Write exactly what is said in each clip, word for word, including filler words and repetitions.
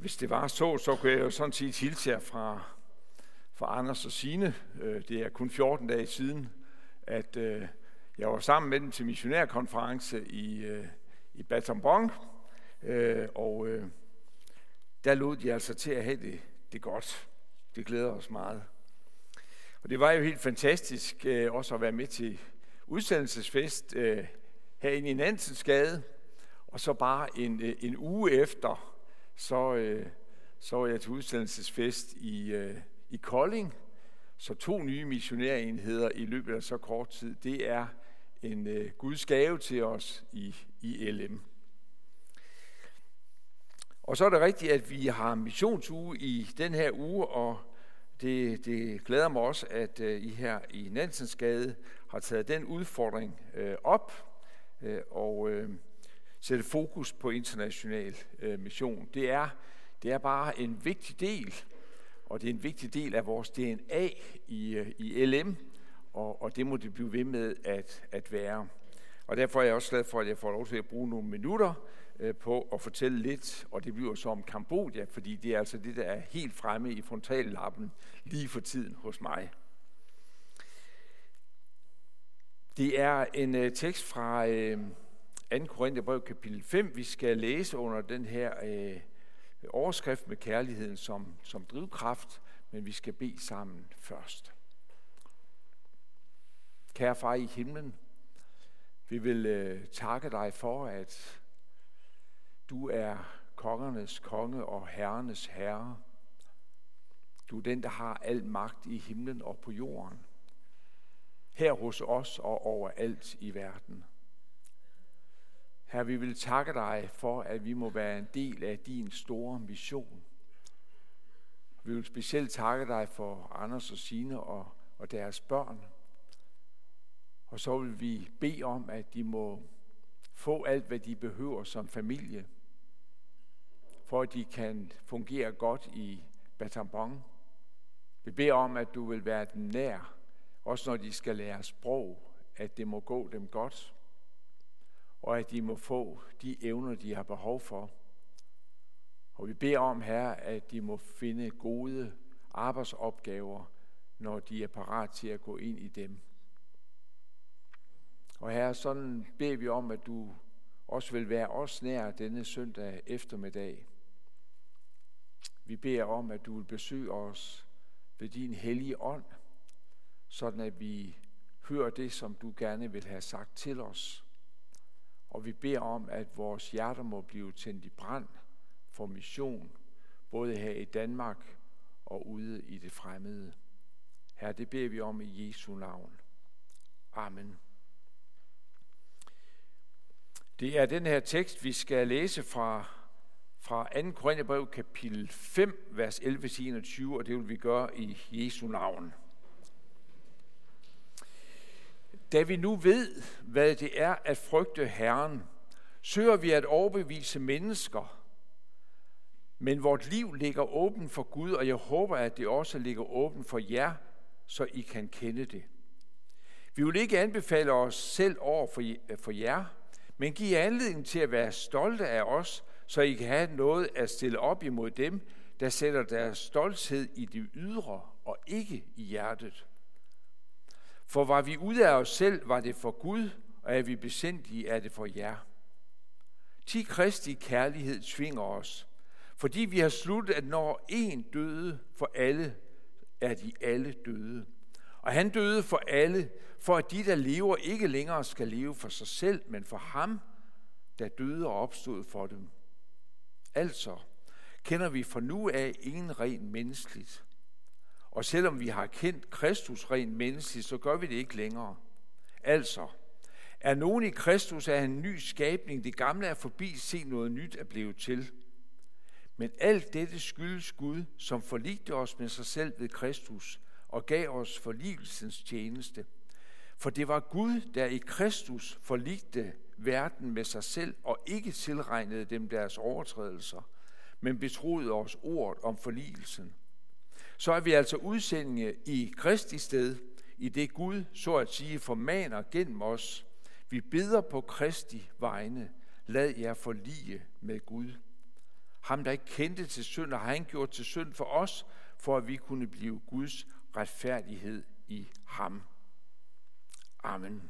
Hvis det var så, så kunne jeg jo sådan set hilse jer fra, fra Anders og Signe. Det er kun fjorten dage siden, at jeg var sammen med dem til missionærkonference i, i Battambang, og der lod de altså til at have det, det godt. Det glæder os meget. Og det var jo helt fantastisk også at være med til udsendelsesfest herinde i Nansensgade, og så bare en, en uge efter, så, øh, så var jeg til udsendelsesfest i, øh, i Kolding. Så to nye missionærenheder i løbet af så kort tid. Det er en øh, Guds gave til os i, i L M. Og så er det rigtigt, at vi har missionsuge i den her uge, og det, det glæder mig også, at øh, I her i Nansensgade har taget den udfordring øh, op, øh, og øh, sætte fokus på international øh, mission. Det er, det er bare en vigtig del, og det er en vigtig del af vores D N A i, øh, i L M, og, og det må det blive ved med at, at være. Og derfor er jeg også glad for, at jeg får lov til at bruge nogle minutter øh, på at fortælle lidt, og det bliver så om Kambodja, fordi det er altså det, der er helt fremme i frontallappen lige for tiden hos mig. Det er en øh, tekst fra øh, anden Korintherbrev kapitel fem, vi skal læse under den her øh, overskrift med kærligheden som, som drivkraft, men vi skal bede sammen først. Kære far i himlen, vi vil øh, takke dig for, at du er kongernes konge og herrenes herre. Du er den, der har al magt i himlen og på jorden, her hos os og overalt i verden. Herre, vi vil takke dig for, at vi må være en del af din store mission. Vi vil specielt takke dig for Anders og Signe og, og deres børn. Og så vil vi bede om, at de må få alt, hvad de behøver som familie, for at de kan fungere godt i Battambang. Vi beder om, at du vil være dem nær, også når de skal lære sprog, at det må gå dem godt, og at de må få de evner, de har behov for. Og vi beder om, Herre, at de må finde gode arbejdsopgaver, når de er parat til at gå ind i dem. Og Herre, sådan beder vi om, at du også vil være os nær denne søndag eftermiddag. Vi beder om, at du vil besøge os ved din hellige ånd, sådan at vi hører det, som du gerne vil have sagt til os. Og vi beder om, at vores hjerter må blive tændt i brand for mission, både her i Danmark og ude i det fremmede. Herre, det beder vi om i Jesu navn. Amen. Det er den her tekst, vi skal læse fra, fra anden Korintherbrev kapitel fem, vers elleve til enogtyve, og det vil vi gøre i Jesu navn. Da vi nu ved, hvad det er at frygte Herren, søger vi at overbevise mennesker, men vort liv ligger åbent for Gud, og jeg håber, at det også ligger åbent for jer, så I kan kende det. Vi vil ikke anbefale os selv over for jer, men give anledning til at være stolte af os, så I kan have noget at stille op imod dem, der sætter deres stolthed i det ydre og ikke i hjertet. For var vi ude af os selv, var det for Gud, og er vi besindige, er det for jer. Ti Kristi kærlighed tvinger os, fordi vi har sluttet, at når en døde for alle, er de alle døde. Og han døde for alle, for at de, der lever, ikke længere skal leve for sig selv, men for ham, der døde og opstod for dem. Altså kender vi fra nu af ingen rent menneskeligt. Og selvom vi har kendt Kristus rent menneskeligt, så gør vi det ikke længere. Altså, er nogen i Kristus, er han en ny skabning, det gamle er forbi, se noget nyt er blevet til. Men alt dette skyldes Gud, som forligte os med sig selv ved Kristus, og gav os forligelsens tjeneste. For det var Gud, der i Kristus forligte verden med sig selv, og ikke tilregnede dem deres overtrædelser, men betroede os ordet om forligelsen. Så er vi altså udsendinge i Kristi sted, i det Gud, så at sige, formaner gennem os. Vi beder på Kristi vegne, lad jer forlige med Gud. ham der ikke kendte til synd, har han gjort til synd for os, for at vi kunne blive Guds retfærdighed i ham. Amen.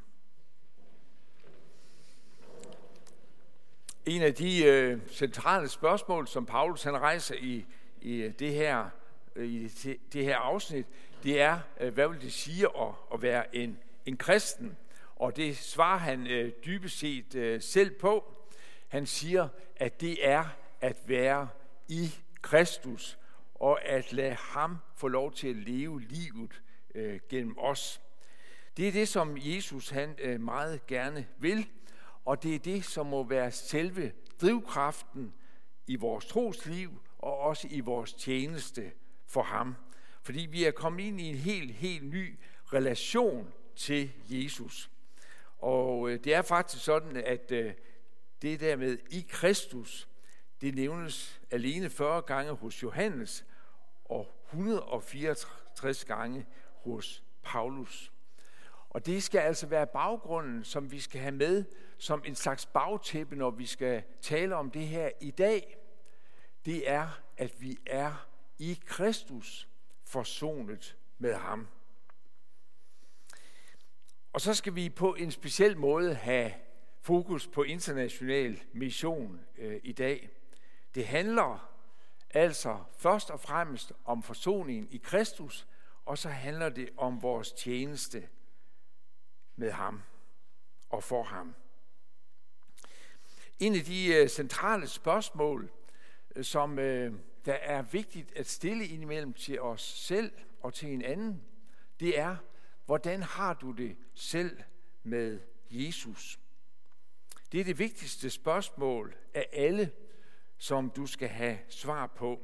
En af de øh, centrale spørgsmål, som Paulus han rejser i, i, det, her, øh, i det, det her afsnit, det er, øh, hvad vil det sige at, at være en, en kristen? Og det svarer han øh, dybest set øh, selv på. Han siger, at det er at være i Kristus, og at lade ham få lov til at leve livet øh, gennem os. Det er det, som Jesus han øh, meget gerne vil, og det er det, som må være selve drivkraften i vores trosliv, og også i vores tjeneste for ham. Fordi vi er kommet ind i en helt, helt ny relation til Jesus. Og øh, det er faktisk sådan, at øh, det der med i Kristus, det nævnes alene fyrre gange hos Johannes, og et hundrede og fireogtres gange hos Paulus. Og det skal altså være baggrunden, som vi skal have med som en slags bagtæppe, når vi skal tale om det her i dag. Det er, at vi er i Kristus forsonet med ham. Og så skal vi på en speciel måde have fokus på international mission øh, i dag. Det handler altså først og fremmest om forsoningen i Kristus, og så handler det om vores tjeneste med ham og for ham. En af de uh, centrale spørgsmål, uh, som uh, der er vigtigt at stille indimellem til os selv og til hinanden, det er, hvordan har du det selv med Jesus? Det er det vigtigste spørgsmål af alle, som du skal have svar på.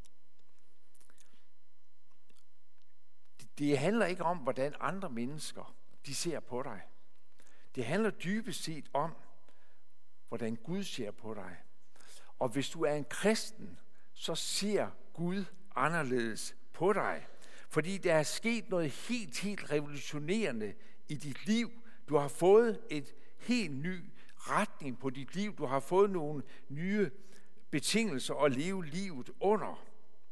Det handler ikke om, hvordan andre mennesker de ser på dig. Det handler dybest set om, hvordan Gud ser på dig. Og hvis du er en kristen, så ser Gud anderledes på dig. Fordi der er sket noget helt, helt revolutionerende i dit liv. Du har fået et helt ny retning på dit liv. Du har fået nogle nye betingelser at leve livet under.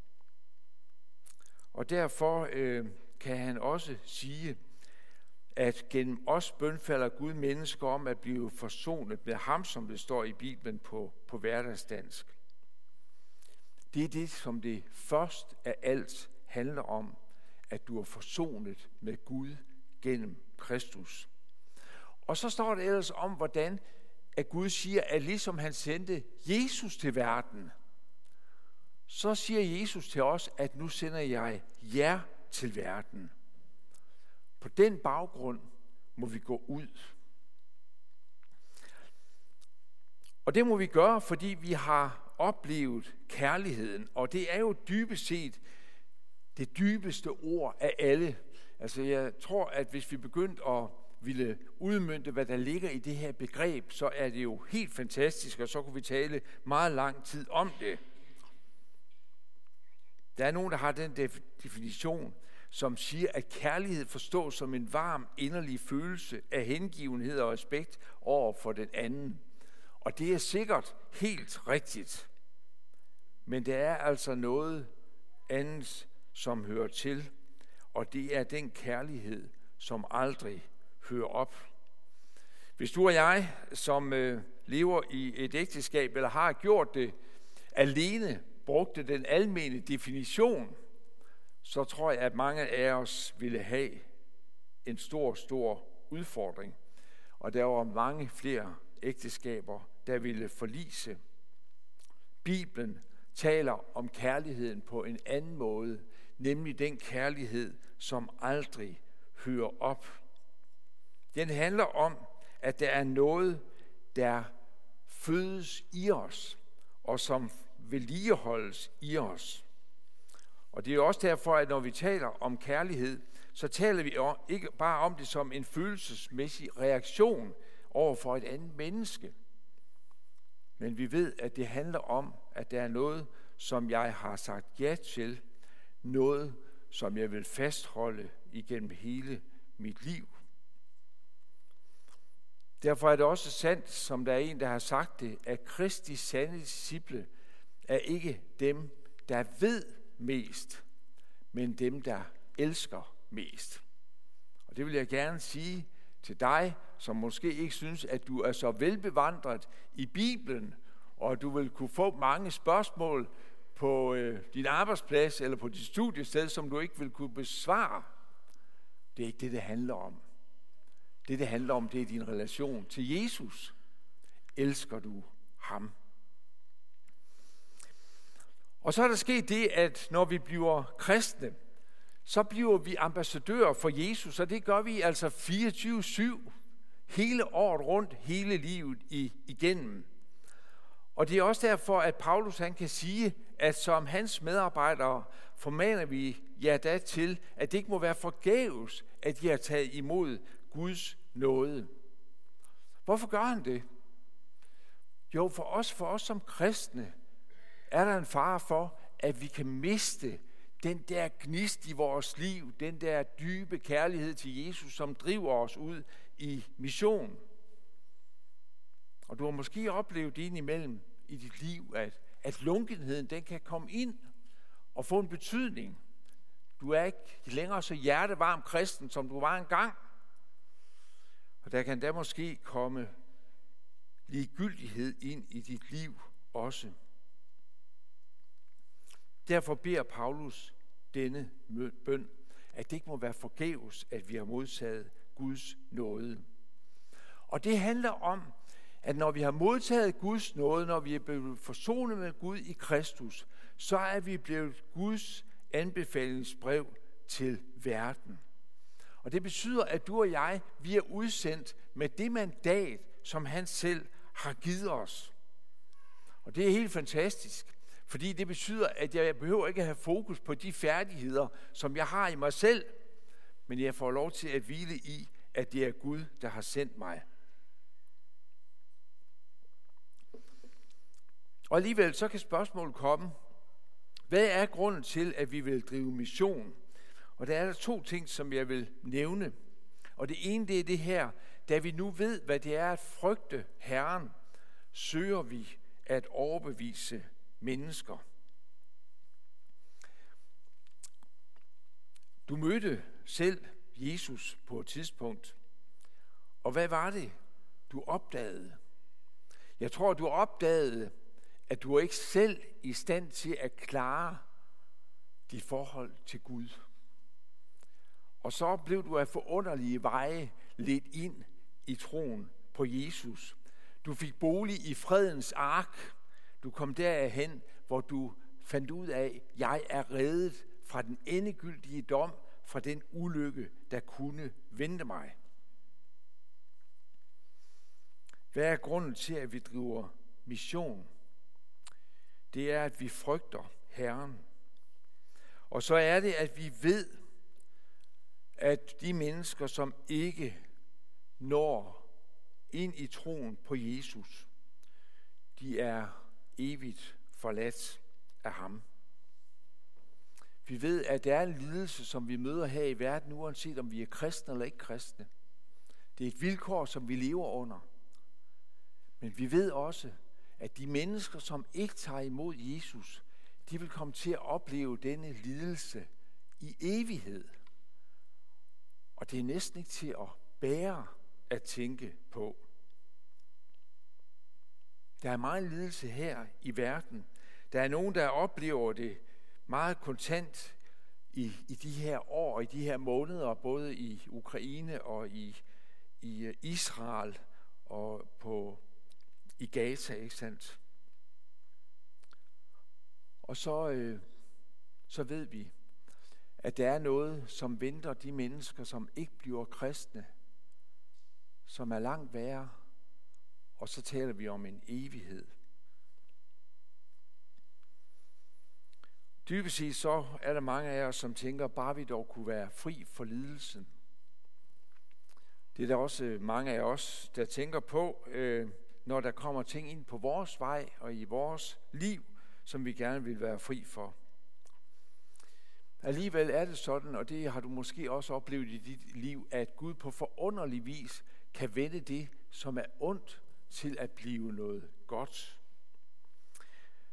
Og derfor øh, kan han også sige, at gennem os bønfalder Gud mennesker om at blive forsonet med ham, som det står i Bibelen på, på hverdagsdansk. Det er det, som det først af alt handler om, at du er forsonet med Gud gennem Kristus. Og så står det ellers om, hvordan at Gud siger, at ligesom han sendte Jesus til verden, så siger Jesus til os, at nu sender jeg jer til verden. På den baggrund må vi gå ud. Og det må vi gøre, fordi vi har oplevet kærligheden, og det er jo dybest set det dybeste ord af alle. Altså jeg tror, at hvis vi begyndte at ville udmønte, hvad der ligger i det her begreb, så er det jo helt fantastisk, og så kunne vi tale meget lang tid om det. Der er nogen, der har den definition, som siger, at kærlighed forstås som en varm, inderlig følelse af hengivenhed og respekt over for den anden. Og det er sikkert helt rigtigt. Men der er altså noget andet, som hører til, og det er den kærlighed, som aldrig hører op. Hvis du og jeg, som øh, lever i et ægteskab, eller har gjort det alene, brugte den almene definition, så tror jeg, at mange af os ville have en stor, stor udfordring. Og der var mange flere ægteskaber, der ville forlise. Bibelen taler om kærligheden på en anden måde, nemlig den kærlighed, som aldrig hører op. Den handler om, at der er noget, der fødes i os, og som vedligeholdes i os. Og det er også derfor, at når vi taler om kærlighed, så taler vi ikke bare om det som en følelsesmæssig reaktion over for et andet menneske. Men vi ved, at det handler om, at der er noget, som jeg har sagt ja til, noget, som jeg vil fastholde igennem hele mit liv. Derfor er det også sandt, som der er en, der har sagt det, at Kristi sande disciple er ikke dem, der ved mest, men dem, der elsker mest. Og det vil jeg gerne sige til dig, som måske ikke synes, at du er så velbevandret i Bibelen, og du vil kunne få mange spørgsmål på øh, din arbejdsplads eller på dit studiested, som du ikke vil kunne besvare. Det er ikke det, det handler om. Det, det handler om, det er din relation til Jesus. Elsker du ham? Og så er der sket det, at når vi bliver kristne, så bliver vi ambassadører for Jesus, og det gør vi altså fireogtyve syv, hele året rundt, hele livet igennem. Og det er også derfor, at Paulus han kan sige, at som hans medarbejdere formaner vi jer da til, at det ikke må være forgæves, at I har taget imod Guds nåde. Hvorfor gør han det? Jo, for os, for os som kristne, er der en fare for, at vi kan miste den der gnist i vores liv, den der dybe kærlighed til Jesus, som driver os ud i mission. Og du har måske oplevet indimellem i dit liv, at, at lunkenheden den kan komme ind og få en betydning. Du er ikke længere så hjertevarm kristen, som du var engang. Og der kan der måske komme ligegyldighed ind i dit liv også. Derfor beder Paulus denne bøn, at det ikke må være forgæves, at vi har modtaget Guds nåde. Og det handler om, at når vi har modtaget Guds nåde, når vi er blevet forsonet med Gud i Kristus, så er vi blevet Guds anbefalingsbrev til verden. Og det betyder, at du og jeg, vi er udsendt med det mandat, som han selv har givet os. Og det er helt fantastisk, fordi det betyder, at jeg behøver ikke at have fokus på de færdigheder, som jeg har i mig selv, men jeg får lov til at hvile i, at det er Gud, der har sendt mig. Og alligevel så kan spørgsmålet komme, hvad er grunden til, at vi vil drive mission? Og der er der to ting, som jeg vil nævne. Og det ene, det er det her, da vi nu ved, hvad det er at frygte Herren, søger vi at overbevise mennesker. Du mødte selv Jesus på et tidspunkt. Og hvad var det, du opdagede? Jeg tror, du opdagede, at du er ikke selv i stand til at klare dit forhold til Gud. Og så blev du af forunderlige veje ledt ind i troen på Jesus. Du fik bolig i fredens ark. Du kom derhen, hvor du fandt ud af, at jeg er reddet fra den endegyldige dom, fra den ulykke, der kunne vente mig. Hvad er grunden til, at vi driver mission? Det er, at vi frygter Herren. Og så er det, at vi ved, at de mennesker, som ikke når ind i troen på Jesus, de er evigt forladt af ham. Vi ved, at der er en lidelse, som vi møder her i verden, uanset om vi er kristne eller ikke kristne. Det er et vilkår, som vi lever under. Men vi ved også, at de mennesker, som ikke tager imod Jesus, de vil komme til at opleve denne lidelse i evighed. Og det er næsten ikke til at bære at tænke på. Der er meget lidelse her i verden. Der er nogen, der oplever det meget kontant i, i de her år, i de her måneder, både i Ukraine og i, i Israel og på, i Gaza, ikke sandt? Og så, øh, så ved vi, at der er noget, som venter de mennesker, som ikke bliver kristne, som er langt værre, og så taler vi om en evighed. Dybest set så er der mange af os, som tænker, bare vi dog kunne være fri for lidelsen. Det er der også mange af os, der tænker på, øh, når der kommer ting ind på vores vej og i vores liv, som vi gerne vil være fri for. Alligevel er det sådan, og det har du måske også oplevet i dit liv, at Gud på forunderlig vis kan vende det, som er ondt, til at blive noget godt.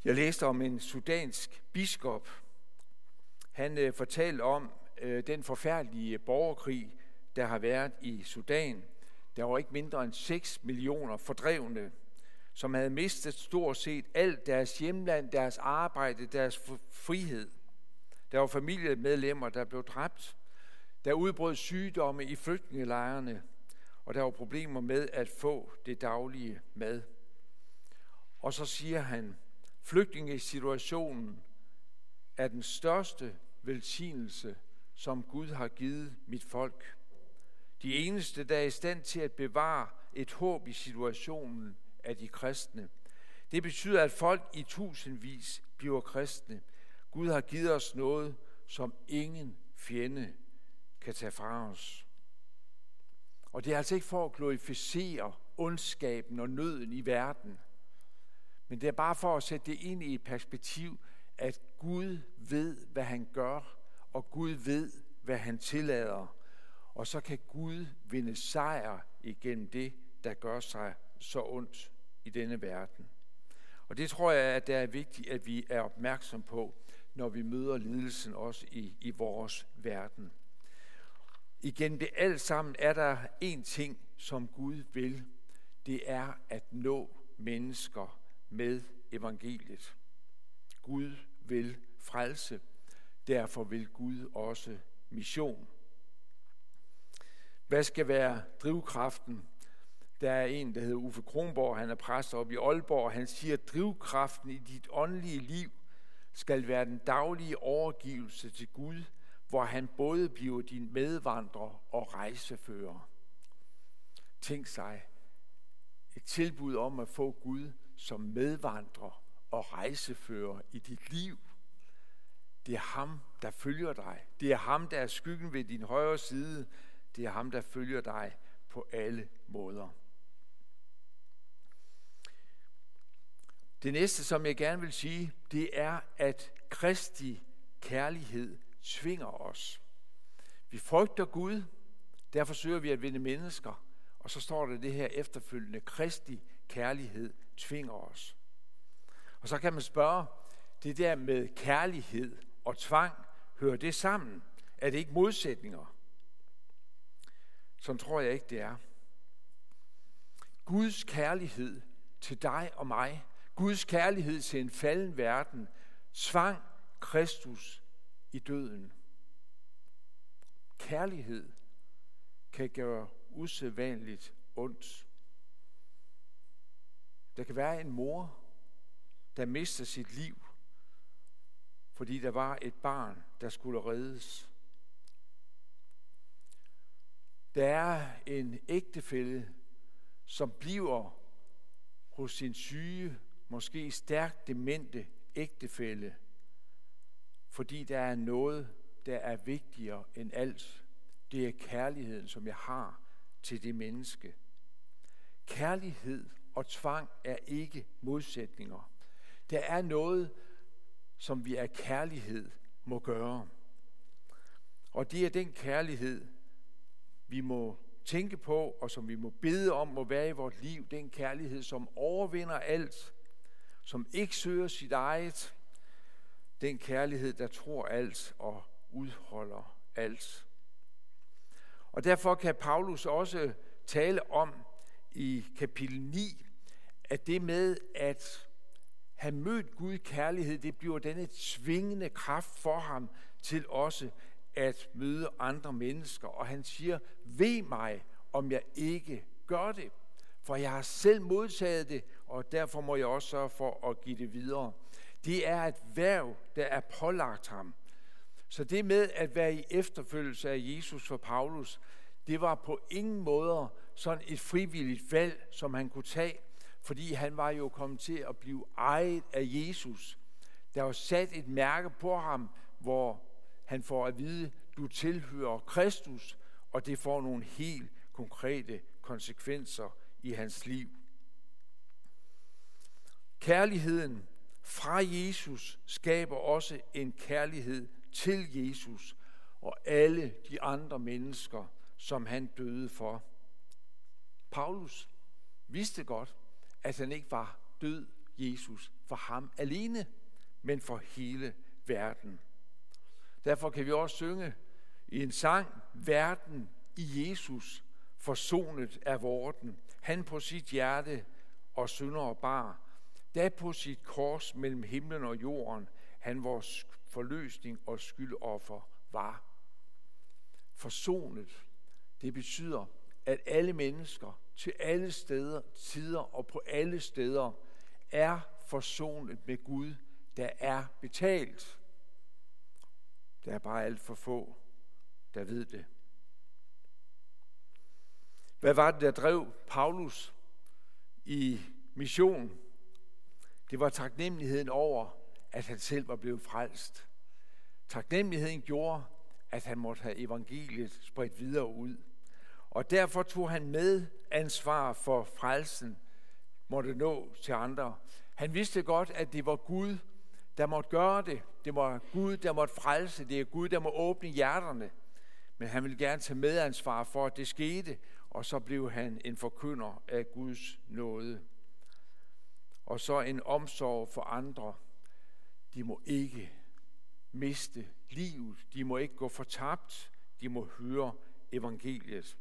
Jeg læste om en sudansk biskop. Han øh, fortalte om øh, den forfærdelige borgerkrig, der har været i Sudan. Der var ikke mindre end seks millioner fordrevne, som havde mistet stort set alt deres hjemland, deres arbejde, deres frihed. Der var familiemedlemmer, der blev dræbt. Der udbrød sygdomme i flygtningelejrene, og der var problemer med at få det daglige mad. Og så siger han, flygtningesituationen er den største velsignelse, som Gud har givet mit folk. De eneste, der er i stand til at bevare et håb i situationen, er de kristne. Det betyder, at folk i tusindvis bliver kristne. Gud har givet os noget, som ingen fjende kan tage fra os. Og det er altså ikke for at glorificere ondskaben og nøden i verden, men det er bare for at sætte det ind i et perspektiv, at Gud ved, hvad han gør, og Gud ved, hvad han tillader. Og så kan Gud vinde sejr igennem det, der gør sig så ondt i denne verden. Og det tror jeg, at det er vigtigt, at vi er opmærksom på, når vi møder lidelsen også i, i vores verden. Igen det alt sammen er der en ting, som Gud vil. Det er at nå mennesker med evangeliet. Gud vil frelse. Derfor vil Gud også mission. Hvad skal være drivkraften? Der er en, der hedder Uffe Kronborg, han er præst oppe i Aalborg, og han siger, at drivkraften i dit åndelige liv skal være den daglige overgivelse til Gud, hvor han både bliver din medvandrer og rejsefører. Tænk sig et tilbud om at få Gud som medvandrer og rejsefører i dit liv. Det er ham, der følger dig. Det er ham, der er skyggen ved din højre side. Det er ham, der følger dig på alle måder. Det næste, som jeg gerne vil sige, det er, at Kristi kærlighed tvinger os. Vi frygter Gud, derfor søger vi at vinde mennesker. Og så står der det her efterfølgende, Kristi kærlighed tvinger os. Og så kan man spørge, det der med kærlighed og tvang, hører det sammen? Er det ikke modsætninger? Sådan tror jeg ikke, det er. Guds kærlighed til dig og mig, Guds kærlighed til en falden verden, tvang Kristus i døden. Kærlighed kan gøre usædvanligt ondt. Der kan være en mor, der mister sit liv, fordi der var et barn, der skulle reddes. Der er en ægtefælle, som bliver hos sin syge, måske stærkt demente ægtefælle, fordi der er noget, der er vigtigere end alt. Det er kærligheden, som jeg har til det menneske. Kærlighed og tvang er ikke modsætninger. Der er noget, som vi af kærlighed må gøre. Og det er den kærlighed, vi må tænke på, og som vi må bede om, må være i vores liv. Den kærlighed, som overvinder alt, som ikke søger sit eget. Den kærlighed, der tror alt og udholder alt. Og derfor kan Paulus også tale om i kapitel ni, at det med at have mødt Gud kærlighed, det bliver denne tvingende kraft for ham til også at møde andre mennesker. Og han siger, ved mig, om jeg ikke gør det. For jeg har selv modtaget det, og derfor må jeg også sørge for at give det videre. Det er et hverv, der er pålagt ham. Så det med at være i efterfølgelse af Jesus for Paulus, det var på ingen måder sådan et frivilligt valg, som han kunne tage, fordi han var jo kommet til at blive ejet af Jesus. Der var sat et mærke på ham, hvor han får at vide, du tilhører Kristus, og det får nogle helt konkrete konsekvenser i hans liv. Kærligheden fra Jesus skaber også en kærlighed til Jesus og alle de andre mennesker, som han døde for. Paulus vidste godt, at han ikke var død Jesus, for ham alene, men for hele verden. Derfor kan vi også synge i en sang, verden i Jesus, forsonet er vorten. Han på sit hjerte og syndere bar, da på sit kors mellem himlen og jorden, han vores forløsning og skyldoffer var. Forsonet, det betyder, at alle mennesker til alle steder, tider og på alle steder er forsonet med Gud, der er betalt. Der er bare alt for få, der ved det. Hvad var det, der drev Paulus i mission? Det var taknemmeligheden over, at han selv var blevet frelst. Taknemmeligheden gjorde, at han måtte have evangeliet spredt videre ud. Og derfor tog han med ansvar for frelsen, måtte nå til andre. Han vidste godt, at det var Gud, der måtte gøre det. Det var Gud, der måtte frelse. Det er Gud, der må åbne hjerterne. Men han ville gerne tage medansvar for, at det skete, og så blev han en forkynder af Guds nåde. Og så en omsorg for andre. De må ikke miste livet. De må ikke gå fortabt. De må høre evangeliet.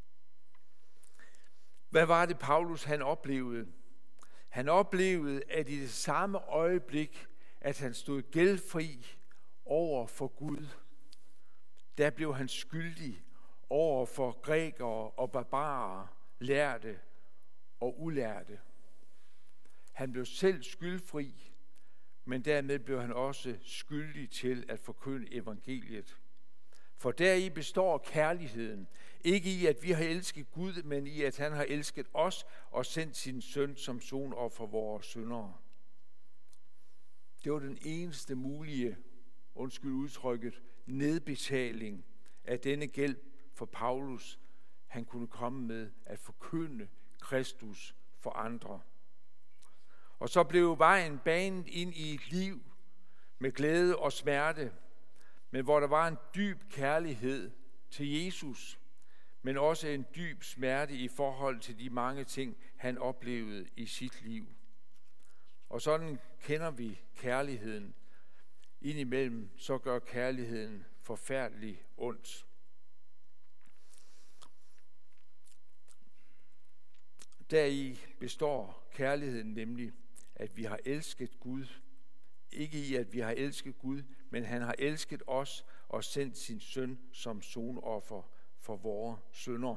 Hvad var det, Paulus han oplevede? Han oplevede, at i det samme øjeblik, at han stod gældfri over for Gud, der blev han skyldig over for grækere og barbarer, lærte og ulærte. Han blev selv skyldfri, men dermed blev han også skyldig til at forkynde evangeliet. For deri består kærligheden, ikke i, at vi har elsket Gud, men i, at han har elsket os og sendt sin søn som sonoffer for vores syndere. Det var den eneste mulige, undskyld udtrykket, nedbetaling af denne gæld for Paulus, han kunne komme med at forkynde Kristus for andre. Og så blev vejen banet ind i et liv med glæde og smerte, men hvor der var en dyb kærlighed til Jesus, men også en dyb smerte i forhold til de mange ting, han oplevede i sit liv. Og sådan kender vi kærligheden. Indimellem så gør kærligheden forfærdelig ondt. Deri består kærligheden nemlig, at vi har elsket Gud. Ikke i, at vi har elsket Gud, men han har elsket os og sendt sin søn som sonoffer for vores synder.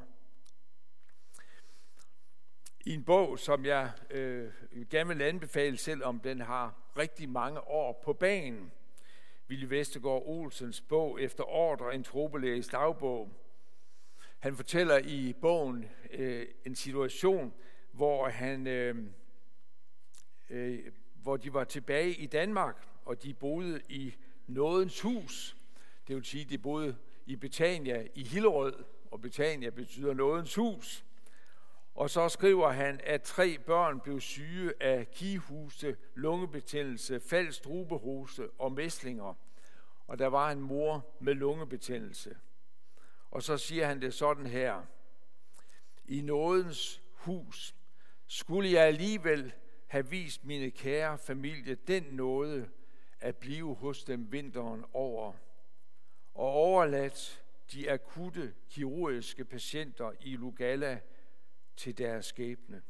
I en bog, som jeg øh, gerne vil anbefale, selvom den har rigtig mange år på banen, Willy Vestergaard Olsens bog Efter ordre, en tropelæges dagbog. Han fortæller i bogen øh, en situation, hvor han, øh, øh, hvor de var tilbage i Danmark, og de boede i Nådens hus. Det vil sige, de boede i Betania i Hillerød, og Betania betyder Nådens hus. Og så skriver han, at tre børn blev syge af kighoste, lungebetændelse, falsk strubehoste og mæslinger. Og der var en mor med lungebetændelse. Og så siger han det sådan her: i Nådens hus skulle jeg alligevel have vist mine kære familie den nåde at blive hos dem vinteren over, og overladt de akutte kirurgiske patienter i Lugalla til deres skæbne.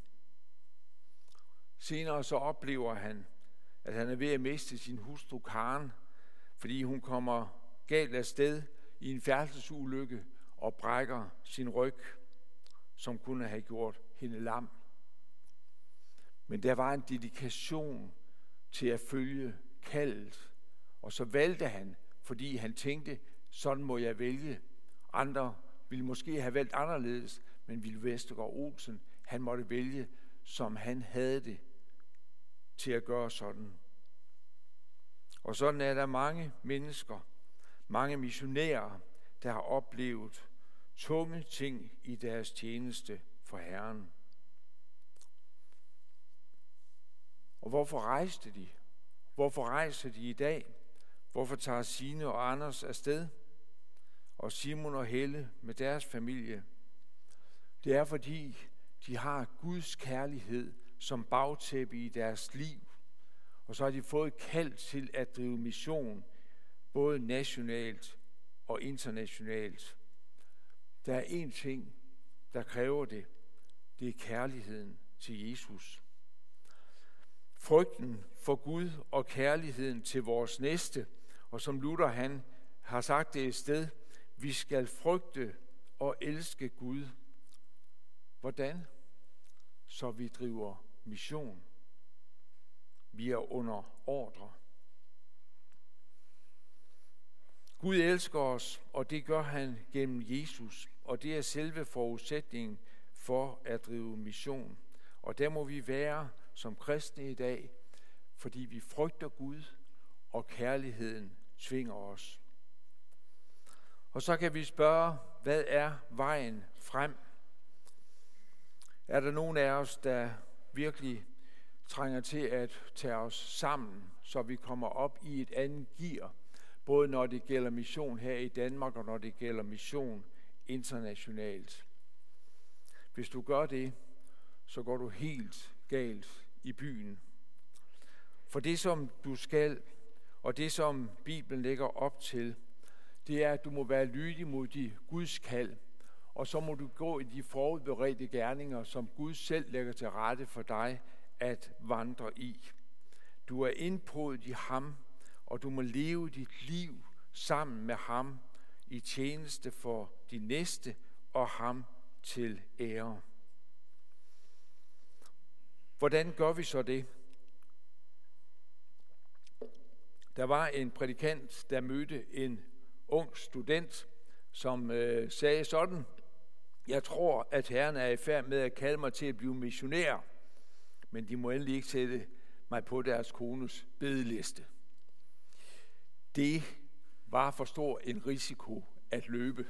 Senere så oplever han, at han er ved at miste sin hustru Karen, fordi hun kommer galt afsted i en færdselsulykke og brækker sin ryg, som kunne have gjort hende lam. Men der var en dedikation til at følge kaldet, og så valgte han, fordi han tænkte, sådan må jeg vælge. Andre ville måske have valgt anderledes, men Willy Vestergaard Olsen, han måtte vælge, som han havde det til at gøre sådan. Og sådan er der mange mennesker, mange missionærer, der har oplevet tunge ting i deres tjeneste for Herren. Og hvorfor rejste de? Hvorfor rejser de i dag? Hvorfor tager Signe og Anders afsted? Og Simon og Helle med deres familie? Det er fordi, de har Guds kærlighed som bagtæppe i deres liv. Og så har de fået kald til at drive mission, både nationalt og internationalt. Der er én ting, der kræver det. Det er kærligheden til Jesus. Frygten for Gud og kærligheden til vores næste. Og som Luther han har sagt det et sted, vi skal frygte og elske Gud. Hvordan? Så vi driver mission. Vi er under ordre. Gud elsker os, og det gør han gennem Jesus, og det er selve forudsætningen for at drive mission. Og der må vi være som kristne i dag, fordi vi frygter Gud, og kærligheden tvinger os. Og så kan vi spørge, hvad er vejen frem? Er der nogen af os, der virkelig trænger til at tage os sammen, så vi kommer op i et andet gear, både når det gælder mission her i Danmark, og når det gælder mission internationalt? Hvis du gør det, så går du helt galt i byen. For det, som du skal, og det, som Bibelen lægger op til, det er, at du må være lydig mod de Guds kald, og så må du gå i de forudberedte gerninger, som Gud selv lægger til rette for dig at vandre i. Du er indpodet i ham, og du må leve dit liv sammen med ham i tjeneste for de næste og ham til ære. Hvordan gør vi så det? Der var en prædikant, der mødte en ung student, som øh, sagde sådan: jeg tror, at Herren er i færd med at kalde mig til at blive missionær, men de må endelig ikke sætte mig på deres kones bedeliste. Det var for stor en risiko at løbe.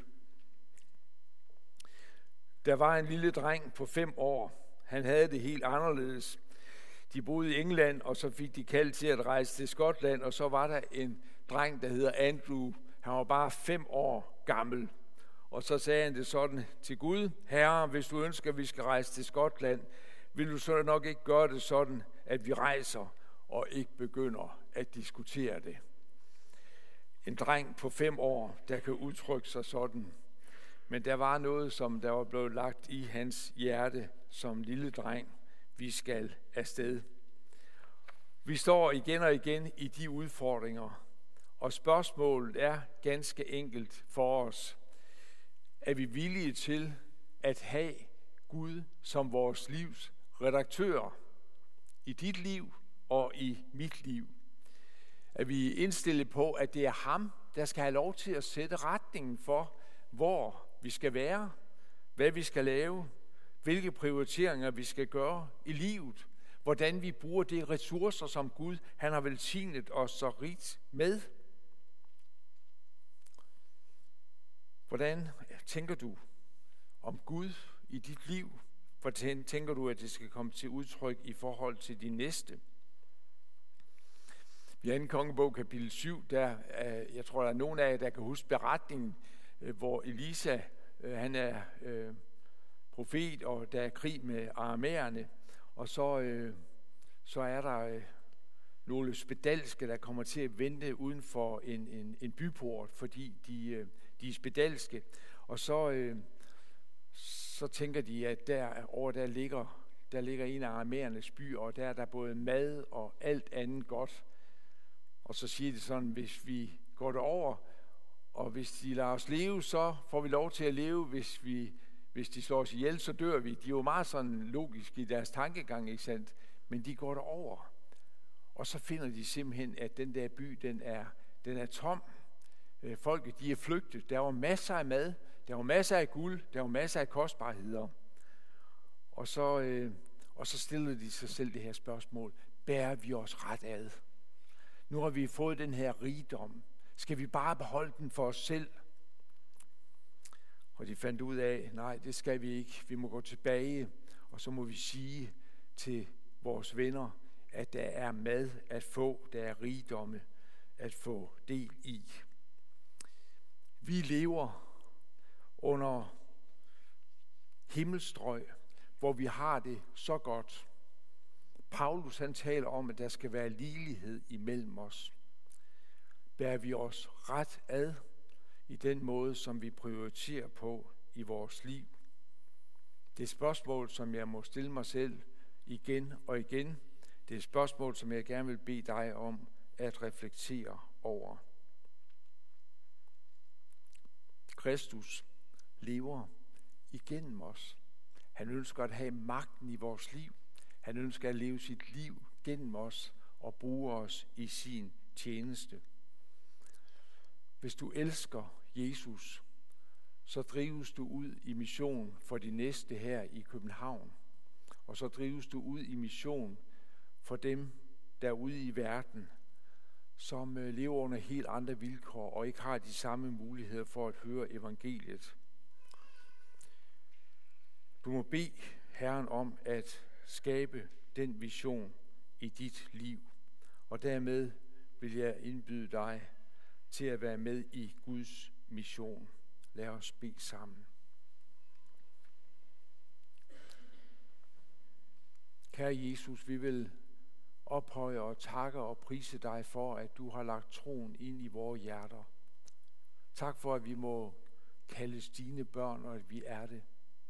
Der var en lille dreng på fem år. Han havde det helt anderledes. De boede i England, og så fik de kald til at rejse til Skotland, og så var der en dreng, der hedder Andrew. Han var bare fem år gammel. Og så sagde han det sådan til Gud: Herre, hvis du ønsker, at vi skal rejse til Skotland, vil du så nok ikke gøre det sådan, at vi rejser og ikke begynder at diskutere det. En dreng på fem år, der kan udtrykke sig sådan. Men der var noget, som der var blevet lagt i hans hjerte som lille dreng. Vi skal afsted. Vi står igen og igen i de udfordringer, og spørgsmålet er ganske enkelt for os: er vi villige til at have Gud som vores livs redaktør i dit liv og i mit liv? Er vi indstillet på, at det er ham, der skal have lov til at sætte retningen for, hvor vi skal være, hvad vi skal lave, hvilke prioriteringer vi skal gøre i livet, hvordan vi bruger de ressourcer, som Gud han har velsignet os så rigt med? Hvordan tænker du om Gud i dit liv? Hvordan tænker du, at det skal komme til udtryk i forhold til de næste? Vi har i anden kongebog kapitel syv, der, jeg tror, der er nogen af jer, der kan huske beretningen, hvor Elisa, han er profet, og der er krig med aramæerne, og så, så er der nogle spedalske, der kommer til at vente uden for en, en, en byport, fordi de, de er spedalske. Og så, så tænker de, at derovre der ligger, der ligger en af aramæernes by, og der er der både mad og alt andet godt. Og så siger de sådan: hvis vi går derover, og hvis de lader os leve, så får vi lov til at leve. Hvis, vi, hvis de slår os ihjel, så dør vi. De er jo meget sådan logiske i deres tankegang, ikke sandt? Men de går derover. Og så finder de simpelthen, at den der by, den er, den er tom. Folket, de er flygtet. Der var masser af mad, der var masser af guld, der var masser af kostbarheder. Og så, øh, og så stillede de sig selv det her spørgsmål: bærer vi os ret ad? Nu har vi fået den her rigdom. Skal vi bare beholde den for os selv? Og de fandt ud af, nej, det skal vi ikke. Vi må gå tilbage, og så må vi sige til vores venner, at der er mad at få, der er rigdomme at få del i. Vi lever under himmelstrøg, hvor vi har det så godt. Paulus han taler om, at der skal være ligelighed imellem os. Bærer vi os ret ad i den måde, som vi prioriterer på i vores liv? Det er et spørgsmål, som jeg må stille mig selv igen og igen. Det er et spørgsmål, som jeg gerne vil bede dig om at reflektere over. Kristus lever igennem os. Han ønsker at have magten i vores liv. Han ønsker at leve sit liv gennem os og bruge os i sin tjeneste. Hvis du elsker Jesus, så drives du ud i mission for de næste her i København. Og så drives du ud i mission for dem derude i verden, som lever under helt andre vilkår og ikke har de samme muligheder for at høre evangeliet. Du må bede Herren om at skabe den vision i dit liv. Og dermed vil jeg indbyde dig til at være med i Guds mission. Lad os bede sammen. Kære Jesus, vi vil ophøje og takke og prise dig for, at du har lagt troen ind i vores hjerter. Tak for, at vi må kaldes dine børn, og at vi er det.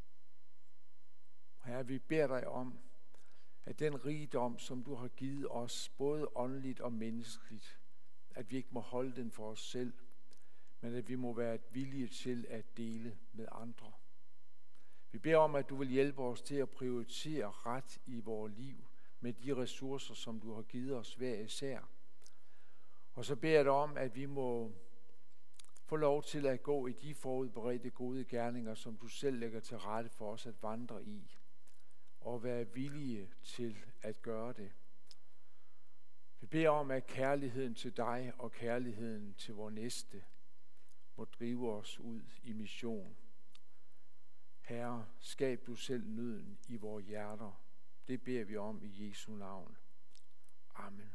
Herre, vi beder dig om, at den rigdom, som du har givet os, både åndeligt og menneskeligt, at vi ikke må holde den for os selv, men at vi må være villige til at dele med andre. Vi beder om, at du vil hjælpe os til at prioritere ret i vores liv med de ressourcer, som du har givet os hver især. Og så beder jeg dig om, at vi må få lov til at gå i de forudberedte gode gerninger, som du selv lægger til rette for os at vandre i, og være villige til at gøre det. Vi beder om, at kærligheden til dig og kærligheden til vor næste må drive os ud i mission. Herre, skab du selv nøden i vores hjerter. Det beder vi om i Jesu navn. Amen.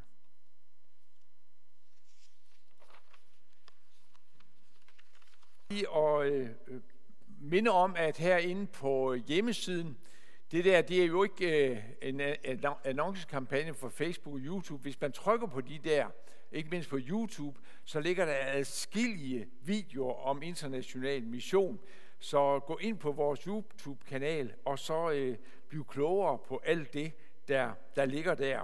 Og øh, minde om, at herinde på hjemmesiden, det der, det er jo ikke øh, en annoncekampagne for Facebook og YouTube. Hvis man trykker på de der, ikke mindst på YouTube, så ligger der adskillige videoer om international mission. Så gå ind på vores YouTube-kanal, og så øh, bliv klogere på alt det, der, der ligger der.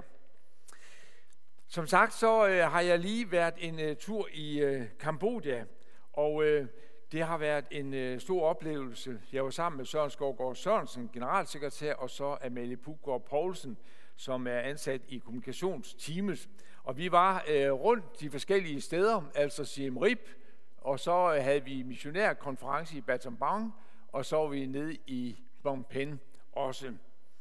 Som sagt, så øh, har jeg lige været en øh, tur i øh, Kambodja, og øh, det har været en øh, stor oplevelse. Jeg var sammen med Søren Skovgaard Sørensen, generalsekretær, og så Amalie Puggaard Poulsen, som er ansat i kommunikationsteamet. Og vi var øh, rundt de forskellige steder, altså Siem Reap, og så havde vi missionærkonference i Battambang, og så var vi nede i Phnom Penh også.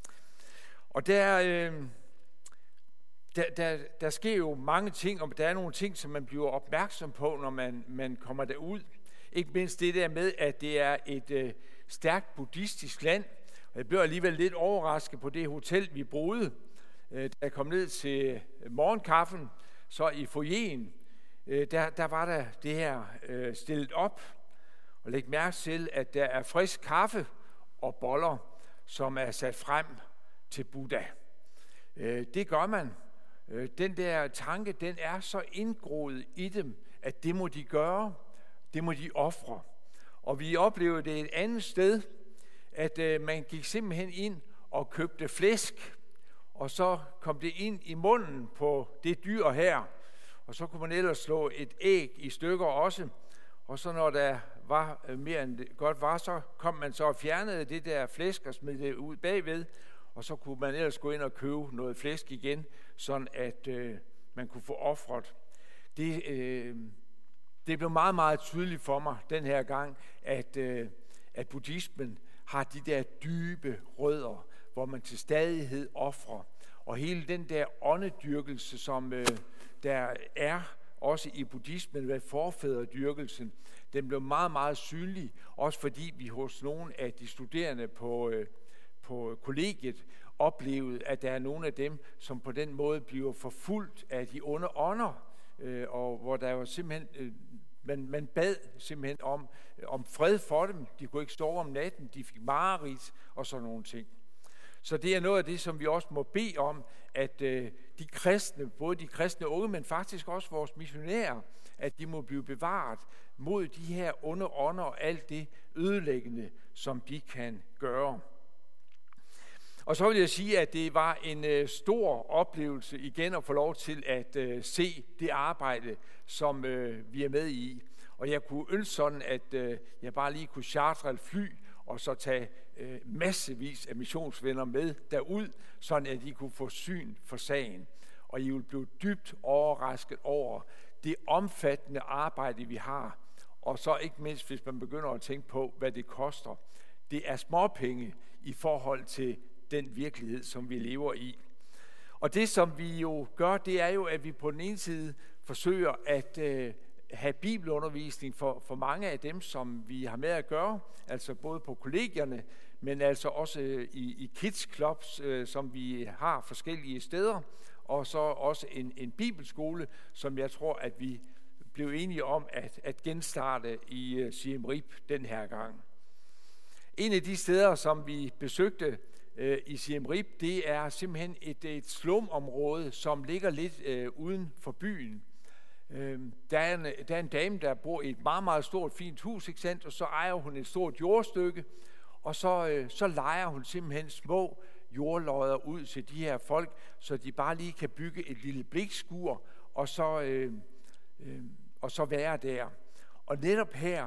Og der, øh, der, der, der sker jo mange ting, og der er nogle ting, som man bliver opmærksom på, når man, man kommer derud. Ikke mindst det der med, at det er et øh, stærkt buddhistisk land. Og jeg blev alligevel lidt overrasket på det hotel, vi boede. Øh, da jeg kom ned til morgenkaffen, så i foyeren, Der, der var der det her øh, stillet op, og læg mærke til, at der er frisk kaffe og boller, som er sat frem til Buddha. Øh, det gør man. Øh, den der tanke, den er så indgroet i dem, at det må de gøre, det må de ofre. Og vi oplevede det et andet sted, at øh, man gik simpelthen ind og købte flæsk, og så kom det ind i munden på det dyr her, og så kunne man ellers slå et æg i stykker også. Og så når der var mere end det godt var, så kom man så og fjernede det der flæsk og smed det ud bagved. Og så kunne man ellers gå ind og købe noget flæsk igen, sådan at øh, man kunne få ofret. Det, øh, det blev meget, meget tydeligt for mig den her gang, at, øh, at buddhismen har de der dybe rødder, hvor man til stadighed ofrer. Og hele den der åndedyrkelse, som øh, der er også i buddhismen ved forfædredyrkelsen, den blev meget, meget synlig, også fordi vi hos nogle af de studerende på, øh, på kollegiet oplevede, at der er nogle af dem, som på den måde bliver forfulgt af de onde ånder, øh, og hvor der var simpelthen, øh, man, man bad simpelthen om, øh, om fred for dem. De kunne ikke sove om natten, de fik mareridt og sådan nogle ting. Så det er noget af det, som vi også må bede om, at øh, de kristne, både de kristne unge, men faktisk også vores missionærer, at de må blive bevaret mod de her onde ånder og alt det ødelæggende, som de kan gøre. Og så vil jeg sige, at det var en øh, stor oplevelse igen at få lov til at øh, se det arbejde, som øh, vi er med i. Og jeg kunne ønske sådan, at øh, jeg bare lige kunne chartre et fly, og så tage øh, massevis af missionsvenner med derud, sådan at de kunne få syn for sagen. Og I vil blive dybt overrasket over det omfattende arbejde, vi har. Og så ikke mindst, hvis man begynder at tænke på, hvad det koster. Det er småpenge i forhold til den virkelighed, som vi lever i. Og det, som vi jo gør, det er jo, at vi på den ene side forsøger at øh, have bibelundervisning for, for mange af dem, som vi har med at gøre, altså både på kollegierne, men altså også i, i kids clubs, øh, som vi har forskellige steder, og så også en, en bibelskole, som jeg tror, at vi blev enige om at, at genstarte i uh, Siem Reap den her gang. En af de steder, som vi besøgte øh, i Siem Reap, det er simpelthen et, et slumområde, som ligger lidt øh, uden for byen. Øh, der, er en, der er en dame, der bor i et meget, meget stort, fint hus, ikke sandt? Og så ejer hun et stort jordstykke, og så, øh, så lejer hun simpelthen små jordlodder ud til de her folk, så de bare lige kan bygge et lille blikskur, og så, øh, øh, og så være der. Og netop her,